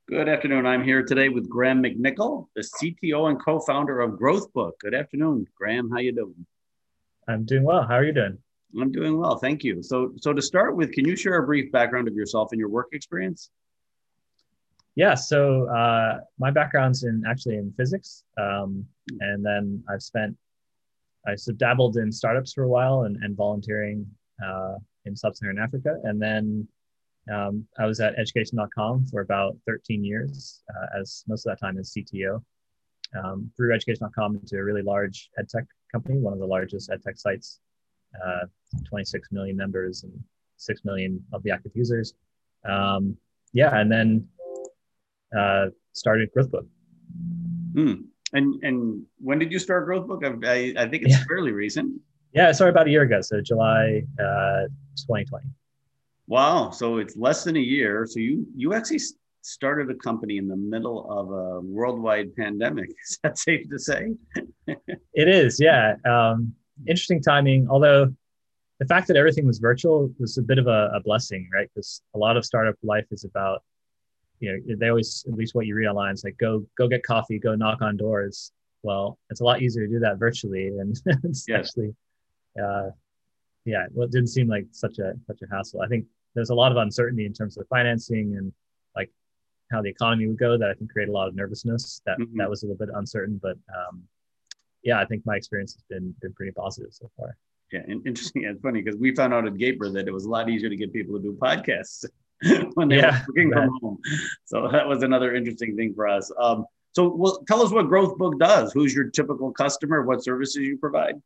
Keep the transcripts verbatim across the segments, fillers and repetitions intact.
Good afternoon. I'm here today with Graham McNichol, the C T O and co-founder of Growthbook. Good afternoon, Graham. How you doing? I'm doing well. How are you doing? I'm doing well, thank you. So, so to start with, can you share a brief background of yourself and your work experience? Yeah, so uh, my background's in actually in physics, um, and then I've spent I sort of dabbled in startups for a while and, and volunteering uh, in sub-Saharan Africa, and then um, I was at education dot com for about thirteen years, uh, as most of that time as C T O. Um, grew education dot com into a really large ed tech company, one of the largest ed tech sites, uh, twenty-six million members and six million of the active users. Um, yeah, and then uh, started Growthbook. Hmm. And and when did you start Growthbook? I, I I think it's Yeah, fairly recent. yeah, I started about a year ago, so July uh, twenty twenty. Wow. So it's less than a year. So you you actually started a company in the middle of a worldwide pandemic. Is that safe to say? It is, yeah. Um, interesting timing, although the fact that everything was virtual was a bit of a, a blessing, right? Because a lot of startup life is about, you know, they always, at least what you read online, is like go go get coffee, go knock on doors. Well, it's a lot easier to do that virtually, and it's Yes. actually, uh, yeah, well, it didn't seem like such a such a hassle. I think there's a lot of uncertainty in terms of financing and like how the economy would go that I think create a lot of nervousness. That that Mhm. was a little bit uncertain, but um, yeah, I think my experience has been been pretty positive so far. Yeah, and interesting. It's funny because we found out at Gaper that it was a lot easier to get people to do podcasts when they were Yeah, working from that, home. So that was another interesting thing for us. Um, so, well, tell us what Growthbook does. Who's your typical customer? What services you provide?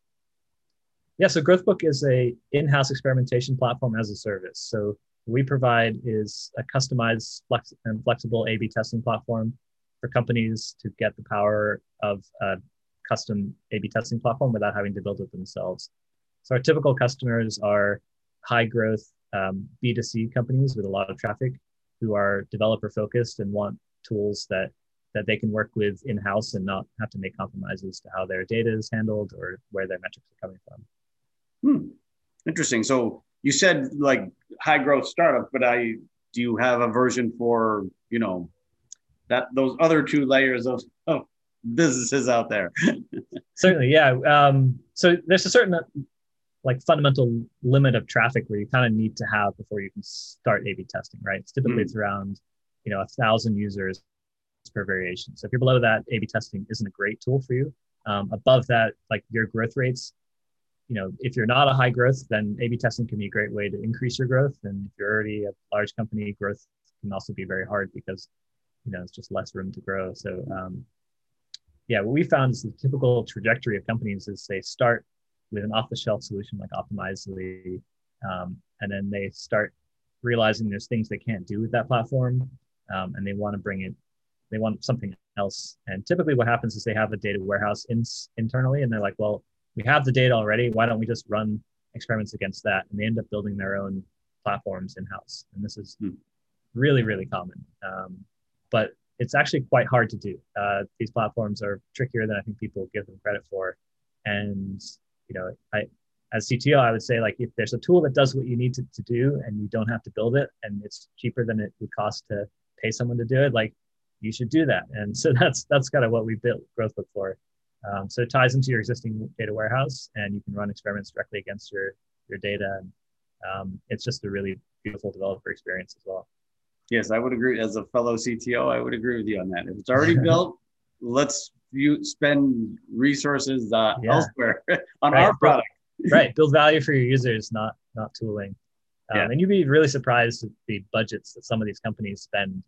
yeah. So Growthbook is a in-house experimentation platform as a service. So we provide is a customized flex and flexible A/B testing platform for companies to get the power of a custom A/B testing platform without having to build it themselves. So our typical customers are high growth um, B two C companies with a lot of traffic who are developer focused and want tools that that they can work with in house and not have to make compromises to how their data is handled or where their metrics are coming from. Hmm, interesting. So you said like high growth startup, but I do you have a version for you know that those other two layers of, of businesses out there? Certainly, yeah. Um, so there's a certain like fundamental limit of traffic where you kind of need to have before you can start A/B testing, right? It's typically Hmm, it's around you know a thousand users per variation. So if you're below that, A/B testing isn't a great tool for you. Um, above that, like your growth rates, you know, if you're not a high growth, then A/B testing can be a great way to increase your growth. And if you're already a large company, growth can also be very hard because you know it's just less room to grow. So um, yeah, what we found is the typical trajectory of companies is they start with an off-the-shelf solution like Optimizely, um, and then they start realizing there's things they can't do with that platform, um, and they want to bring it. They want something else. And typically, what happens is they have a data warehouse in, internally, and they're like, "Well, we have the data already. Why don't we just run experiments against that?" And they end up building their own platforms in house. And this is hmm. really, really common. Um, but it's actually quite hard to do. Uh, these platforms are trickier than I think people give them credit for. And, you know, I, as C T O, I would say like if there's a tool that does what you need to, to do and you don't have to build it and it's cheaper than it would cost to pay someone to do it, like you should do that. And so that's that's kind of what we built Growthbook for. Um, so it ties into your existing data warehouse and you can run experiments directly against your your data. And um, it's just a really beautiful developer experience as well. Yes, I would agree. As a fellow C T O, I would agree with you on that. If it's already built, let's you spend resources uh, Yeah, elsewhere on right. our Build, product. right. Build value for your users, not not tooling. Yeah. Um, and you'd be really surprised at the budgets that some of these companies spend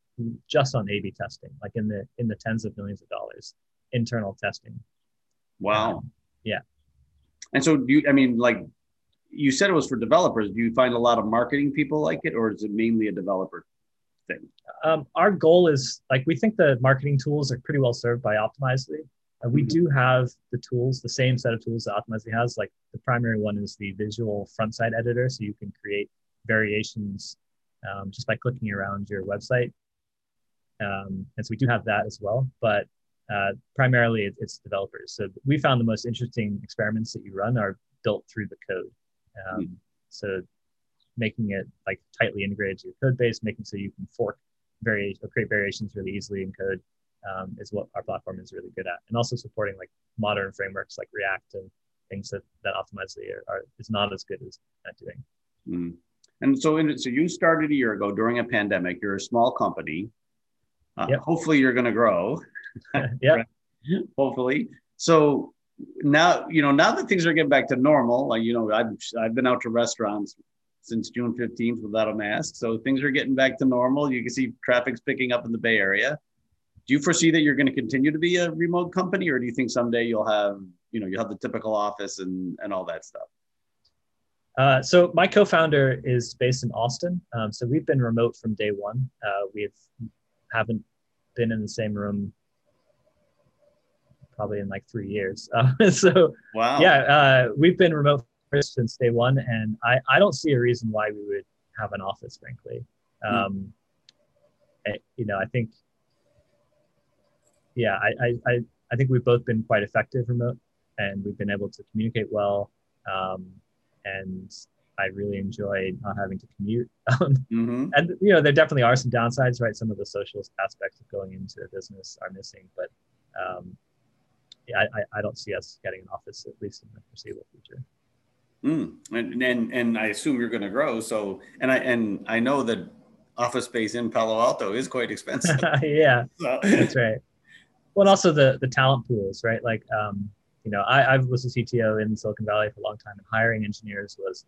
just on A/B testing, like in the in the tens of millions of dollars, internal testing. Wow. Um, yeah. And so, do you? I mean, like you said, it was for developers. Do you find a lot of marketing people like it, or is it mainly a developer thing? Um, our goal is like we think the marketing tools are pretty well served by Optimizely. Uh, we Mhm. do have the tools, the same set of tools that Optimizely has. Like the primary one is the visual front side editor, so you can create variations um, just by clicking around your website. Um, and so we do have that as well, but uh, primarily it, it's developers. So we found the most interesting experiments that you run are built through the code. Um, so making it like tightly integrated to your code base, making so you can fork vari- or create variations really easily in code um, is what our platform is really good at, and also supporting like modern frameworks like React and things that that Optimizely are, are is not as good as at doing. Mm. And so, in, so you started a year ago during a pandemic. You're a small company. Uh, yep. Hopefully, you're going to grow. Yeah. Hopefully. So now, you know, now that things are getting back to normal, like, you know, I've, I've been out to restaurants since June fifteenth without a mask. So things are getting back to normal. You can see traffic's picking up in the Bay Area. Do you foresee that you're going to continue to be a remote company, or do you think someday you'll have, you know, you have the typical office and, and all that stuff? Uh, so my co-founder is based in Austin. Um, so we've been remote from day one. Uh, we haven't been in the same room probably in like three years. Uh, so wow. yeah, uh, we've been remote since day one, and I, I don't see a reason why we would have an office, frankly. Um, mm. I, you know, I think, yeah, I, I, I think we've both been quite effective remote, and we've been able to communicate well. Um, and I really enjoyed not having to commute. mm-hmm. And, you know, there definitely are some downsides, right? Some of the social aspects of going into a business are missing, but um, yeah, I, I don't see us getting an office, at least in the foreseeable future. Mm. And, and and I assume you're going to grow. So, and I and I know that office space in Palo Alto is quite expensive. Yeah, so. That's right. Well, and also the the talent pools, right? Like, um, you know, I, I was a C T O in Silicon Valley for a long time, and hiring engineers was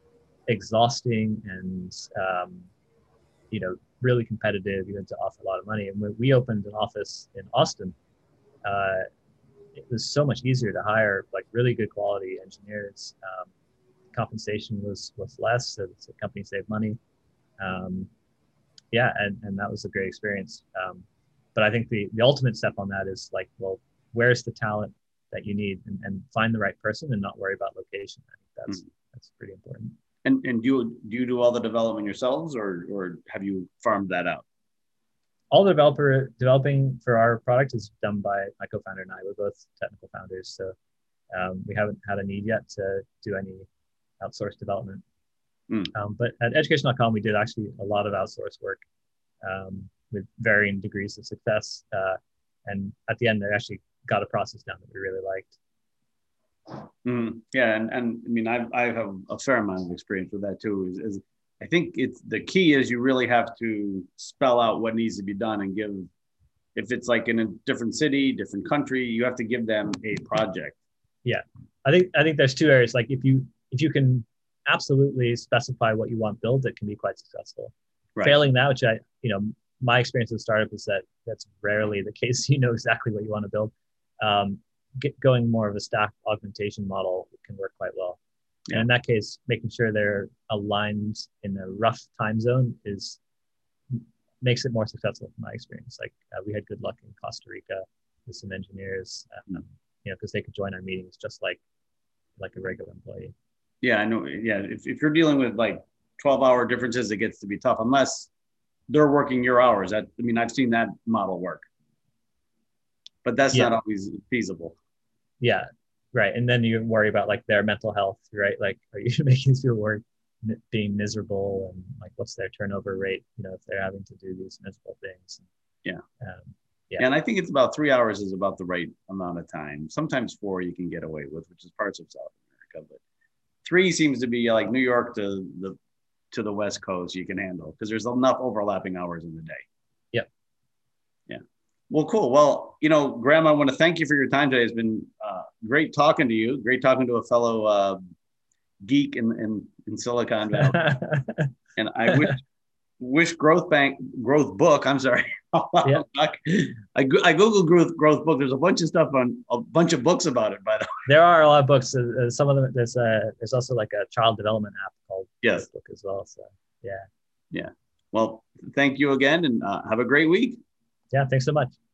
exhausting and, um, you know, really competitive. You had to offer a lot of money. And when we opened an office in Austin, uh, it was so much easier to hire like really good quality engineers. Um, compensation was was less, so the company saved money. Um, yeah, and, and that was a great experience. Um, but I think the, the ultimate step on that is like, well, where's the talent that you need, and, and find the right person and not worry about location. I think that's mm-hmm. that's pretty important. And and do you, do you do all the development yourselves, or or have you farmed that out? All the developer developing for our product is done by my co-founder and I. We're both technical founders, so um, we haven't had a need yet to do any outsourced development. Mm. Um, but at education dot com, we did actually a lot of outsourced work um, with varying degrees of success. Uh, and at the end, they actually got a process down that we really liked. Mm. Yeah, and, and I mean, I I have a fair amount of experience with that too. Is, is I think it's the key is you really have to spell out what needs to be done and give, if it's like in a different city, different country, you have to give them a project. Yeah, I think I think there's two areas. Like if you if you can absolutely specify what you want built, it can be quite successful. Right. Failing that, which I, you know, my experience with startup is that that's rarely the case. You know exactly what you want to build. Um, get, going more of a stack augmentation model can work quite well. Yeah. And in that case, making sure they're aligned in a rough time zone is makes it more successful from my experience. Like uh, we had good luck in Costa Rica with some engineers, um, you know, because they could join our meetings just like like a regular employee. Yeah, I know. Yeah, if, if you're dealing with like twelve hour differences, it gets to be tough unless they're working your hours. That, I mean, I've seen that model work, but that's yeah. not always feasible. Yeah, right. And then you worry about like their mental health, right? Like, are you making these people work being miserable, and like what's their turnover rate? You know, if they're having to do these miserable things. Yeah. Um, yeah. And I think it's about three hours is about the right amount of time. Sometimes four you can get away with, which is parts of South America, but three seems to be like New York to the to the West Coast you can handle, because there's enough overlapping hours in the day. Yep. Yeah. Well, cool. Well, you know, Graham, I want to thank you for your time today. It's been uh, great talking to you. Great talking to a fellow uh, geek in, in, in Silicon Valley. And I wish wish Growth Bank Growth Book. I'm sorry. Yeah. I, I Googled growth growth book. There's a bunch of stuff on a bunch of books about it. By the way, there are a lot of books. Uh, some of them. There's a there's also like a child development app called Yes Book as well. So yeah. Yeah. Well, thank you again, and uh, have a great week. Yeah. Thanks so much.